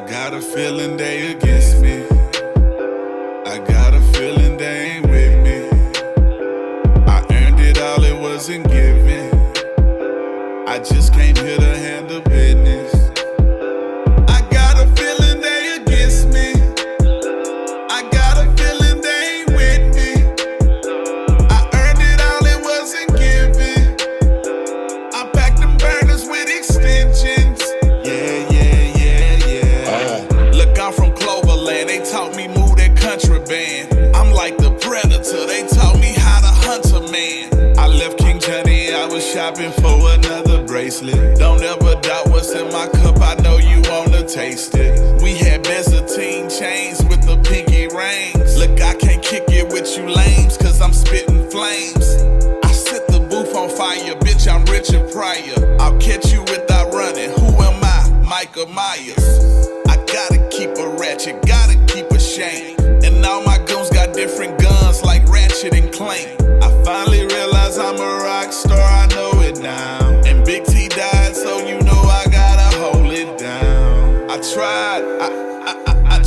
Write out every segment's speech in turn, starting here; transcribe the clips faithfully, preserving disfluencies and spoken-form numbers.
got a feeling they against me. I got a feeling they ain't with me. I earned it all, it wasn't given. I just came here to handle business. I got a feeling they against me. I got a feeling they ain't with me. I earned it all, it wasn't given. I packed them burners with extensions. Yeah, yeah, yeah, yeah. Uh. Look, I'm from Cloverland. They taught me move that contraband. I'm like the predator. They taught me how to hunt a man. I left King Johnny, I was shopping for another bracelet. Don't ever doubt what's in my cup, I know you wanna taste it. We had Byzantine chains with the pinky rings. Look, I can't kick it with you lames, cause I'm spitting flames. I set the booth on fire, bitch, I'm Richard Pryor. I'll catch you without running, who am I? Michael Myers. I gotta keep a ratchet, gotta keep a shank. And all my goons got different guns like Ratchet and Clank. I finally realized I'm a rock star, I know it now. And Big T died, so you know I gotta hold it down. I tried, I, I, I, I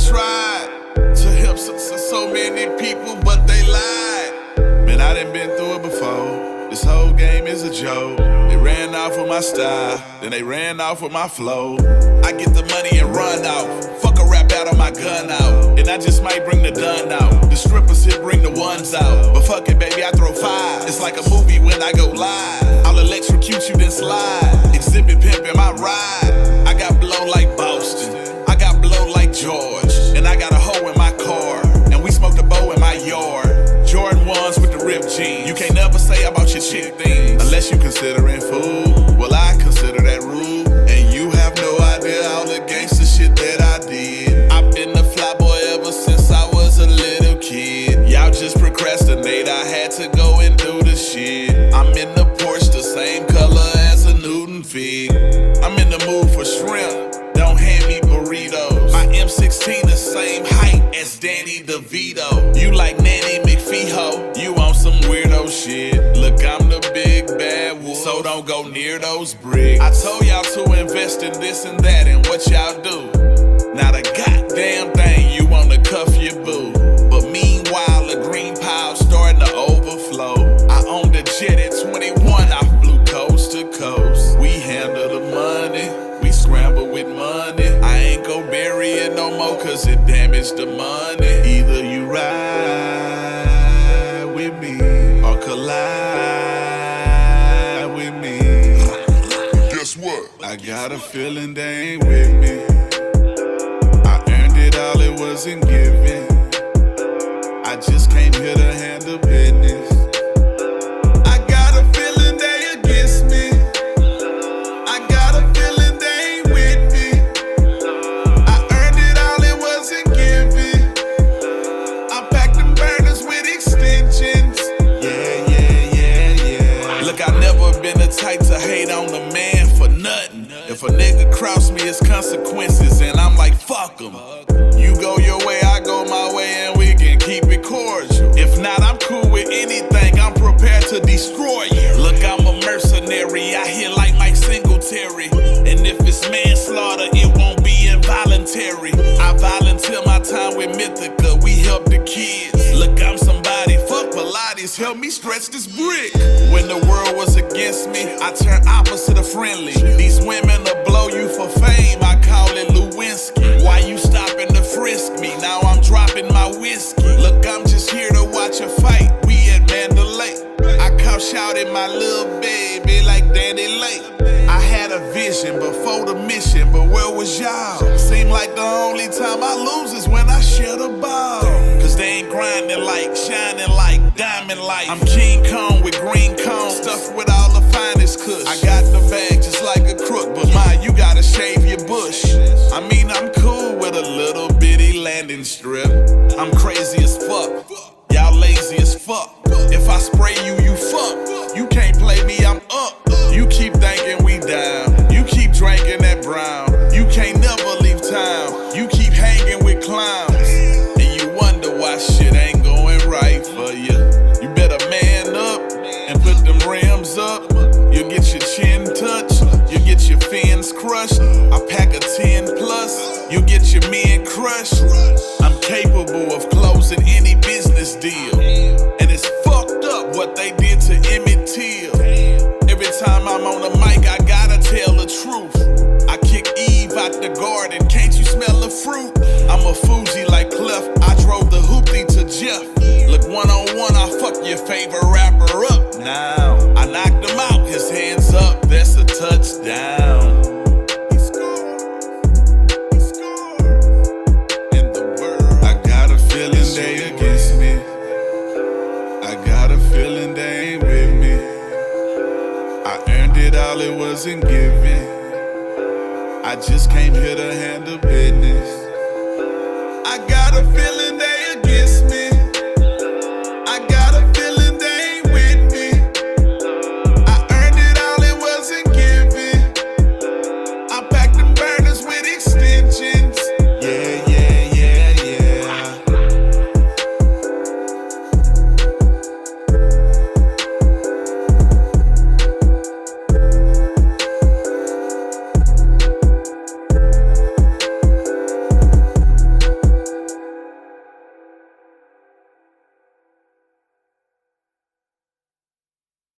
tried to help so, so, so many people, but they lied. Man, I done been through it before. This whole game is a joke. They ran off with my style, then they ran off with my flow. I get the money and run out. Fuck a rap battle, my gun out. And I just might bring the gun out. The strippers here bring the ones out. But fuck it, baby, I throw five. It's like a movie when I go live. I'll electrocute you, then slide. Exhibit pimp in my ride. I got blow like Boston. I got blow like George. And I got a hoe in my car. And we smoked a bow in my yard. Jordan ones with the ripped jeans. You can't never say about your chick things unless you considering food. Well, I consider that rude. And you have no idea all the gangster shit that I did. I've been the fly boy ever since I was a little kid. Y'all just procrastinate, I had to go and do the shit. I'm in the Porsche, the same color as a Newton fig. I'm in the mood for shrimp, don't hand me burritos. My M sixteen the same height as Danny DeVito. You like Nanny McPhee, you on some weirdo shit. Look, I'm the big bad wolf, so don't go near those bricks. I told y'all to invest in this and that, and what y'all do? Not a goddamn thing, you wanna cuff your boo. But meanwhile, the green pile starting to overflow. I owned a jet at twenty-one, I flew coast to coast. We handle the money, we scramble with money. I ain't gon' bury it no more, cause it damaged the money. Either you ride with me, or collide with me. Guess what? I got a feeling they ain't with me. I earned it all, it wasn't given. I just came here to handle business. I got a feeling they against me. I got a feeling they ain't with me. I earned it all, it wasn't given. I packed them burners with extensions. Yeah, yeah, yeah, yeah. Look, I never been the type to hate on a man for nothing. If a nigga cross me, it's consequences, and I'm like, fuck him. You go your way, I go my way, and we can keep it cordial. If not, I'm cool with anything, I'm prepared to destroy you. Look, I'm a mercenary, I hear like Mike Singletary. And if it's manslaughter, it won't be involuntary. I volunteer my time with Mythica, we help the kids. Look, I'm somebody, fuck Pilates, help me stretch this brick. When the world was against me, I turned opposite of friendly. These women will blow you for fame, I call it Lewinsky. Why you stopping to frisk me? Now I'm dropping my whiskey. Look, I'm just here to watch a fight, we at Mandalay. I couch out in my little baby like Danny Lake. I had a vision before the mission, but where was y'all? Seem like the only time I lose is when I share the ball. Cause they ain't grinding like, shining like, diamond light. I'm King Kong with green cone, stuffed with all the finest kush. I got the bag just like a crook, but my, you gotta shave your bush. I mean, I'm cool with a little bitty landing strip. I'm crazy as fuck, y'all lazy as fuck. If I spray you, you fuck. You can't play me, I'm up. You keep thinking we down, you keep drinking that brown. You can't never leave town, you keep hanging with clowns. And you wonder why shit ain't going right for you. You better man up and put them rims up. You'll get your chin touched, you'll get your fins crushed. I pack a ten plus, you'll get your trust. I'm capable of closing any business deal. And it's fucked up what they did to Emmett Till. Every time I'm on the mic, I gotta tell the truth. I kick Eve out the garden, can't you smell the fruit? I'm a Fuji like Clef, I drove the hoopty to Jeff. Look, one on one, I fuck your favorite rapper up now. I knocked him out, his hands up, that's a touchdown. He scored, he scored. In the world, I got a feeling they against me. I got a feeling they ain't with me. I earned it all, it wasn't given. I just came here to handle business. I got a feeling that